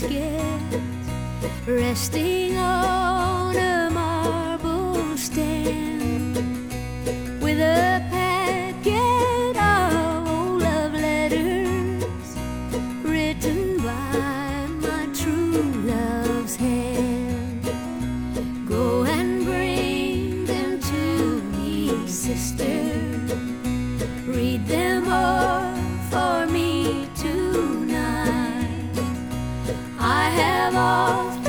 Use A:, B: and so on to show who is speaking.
A: basket resting on a marble stand, with a packet of old love letters written by my true love's hand. Go and bring them to me, sister. Read them all for me tonight. I have often